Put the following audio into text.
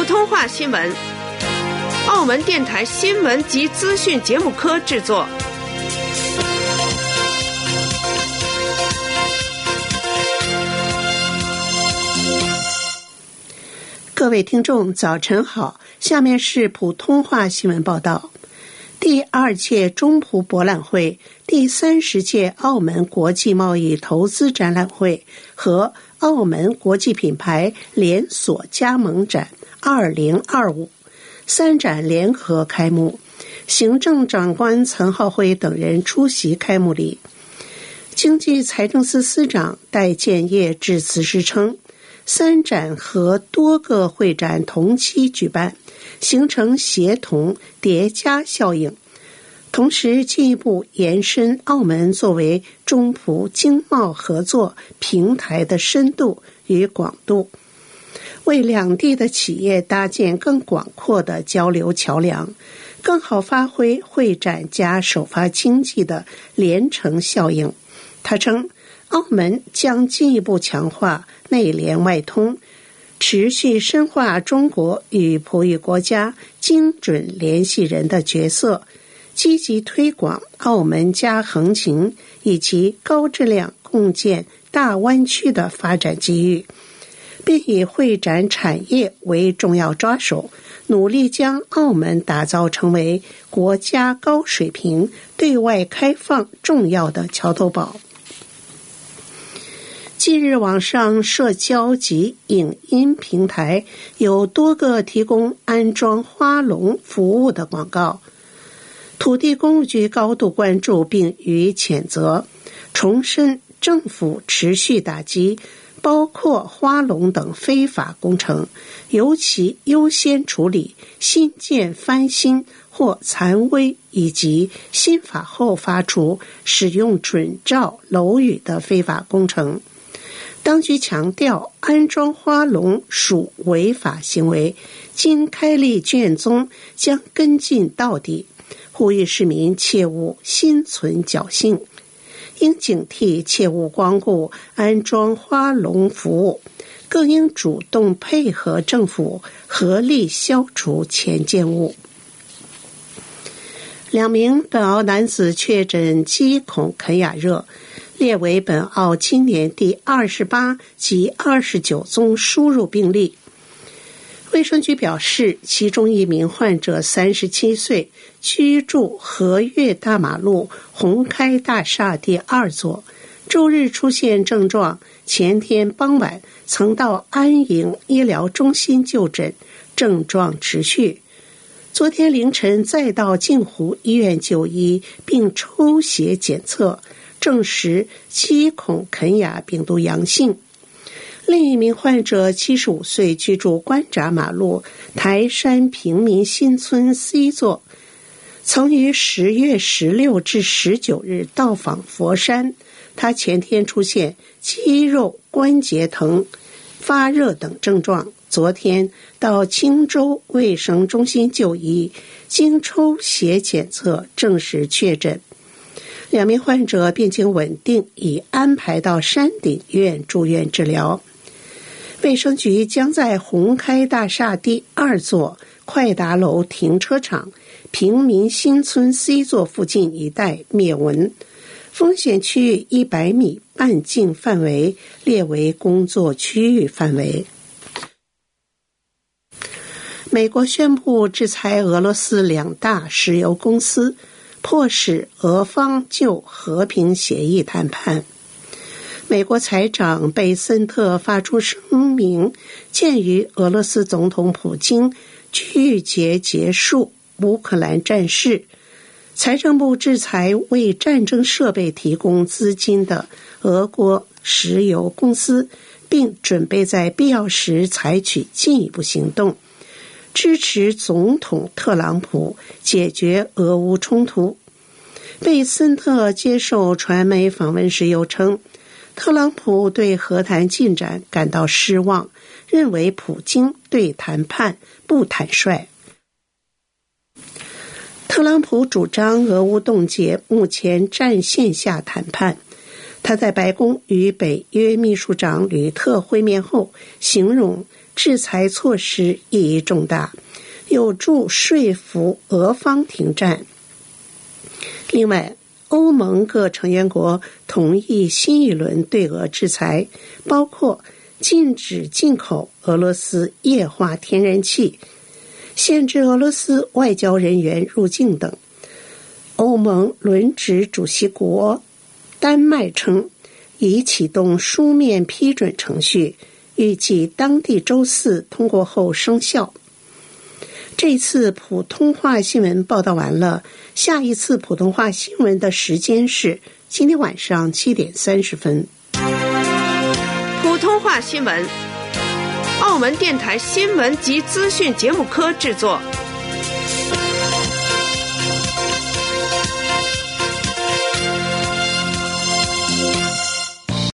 通话新闻，澳门电台新闻及资讯节目科制作。各位听众，早晨好，下面是普通话新闻报道。第2届中葡博览会、第30届澳门国际贸易投资展览会和澳门国际品牌连锁加盟展2025三展联合开幕，行政长官岑浩辉等人出席开幕礼。经济财政司司长戴建业致辞时称，三展和多个会展同期举办，形成协同叠加效应，同时进一步延伸澳门作为中葡经贸合作平台的深度与广度，为两地的企业搭建更广阔的交流桥梁，更好发挥会展加首发经济的连城效应。他称，澳门将进一步强化内联外通，持续深化中国与葡语国家精准联系人的角色，积极推广澳门加横琴以及高质量共建大湾区的发展机遇，并以会展产业为重要抓手，努力将澳门打造成为国家高水平对外开放重要的桥头堡。近日，网上社交及影音平台有多个提供安装花笼服务的广告，土地公务局高度关注并予以谴责，重申政府持续打击包括花笼等非法工程，尤其优先处理新建翻新或残危以及新法后发出使用准照楼宇的非法工程。当局强调，安装花笼属违法行为，经开立卷宗将跟进到底，呼吁市民切勿心存侥幸，应警惕切勿光顾安装花笼服务，更应主动配合政府合力消除前建物。2名本澳男子确诊鸡孔肯亚热，列为本澳今年第28及29宗输入病例。卫生局表示，其中一名患者37岁，居住和悦大马路红开大厦第2座，周日出现症状，前天傍晚曾到安营医疗中心就诊，症状持续。昨天凌晨再到镜湖医院就医，并抽血检测，证实鸡孔肯亚病毒阳性。另一名患者75岁，居住关闸马路台山平民新村 C 座，曾于10月16至19日到访佛山。他前天出现肌肉关节疼、发热等症状，昨天到青州卫生中心就医，经抽血检测证实确诊。2名患者病情稳定，已安排到山顶医院住院治疗。卫生局将在红开大厦第2座快达楼停车场平民新村 C 座附近一带灭蚊，风险区域100米半径范围列为工作区域范围。美国宣布制裁俄罗斯2大石油公司，迫使俄方就和平协议谈判。美国财长贝森特发出声明，鉴于俄罗斯总统普京拒绝结束乌克兰战事，财政部制裁为战争设备提供资金的俄国石油公司，并准备在必要时采取进一步行动，支持总统特朗普解决俄乌冲突。贝森特接受传媒访问时又称，特朗普对和谈进展感到失望，认为普京对谈判不坦率。特朗普主张俄乌冻结目前战线下谈判。他在白宫与北约秘书长吕特会面后，形容制裁措施意义重大，有助说服俄方停战。另外，欧盟各成员国同意新一轮对俄制裁，包括禁止进口俄罗斯液化天然气，限制俄罗斯外交人员入境等。欧盟轮值主席国丹麦称，已启动书面批准程序，预计当地周四通过后生效。这次普通话新闻报道完了，下一次普通话新闻的时间是今天晚上7点30分。 普通话新闻，澳门电台新闻及资讯节目科制作。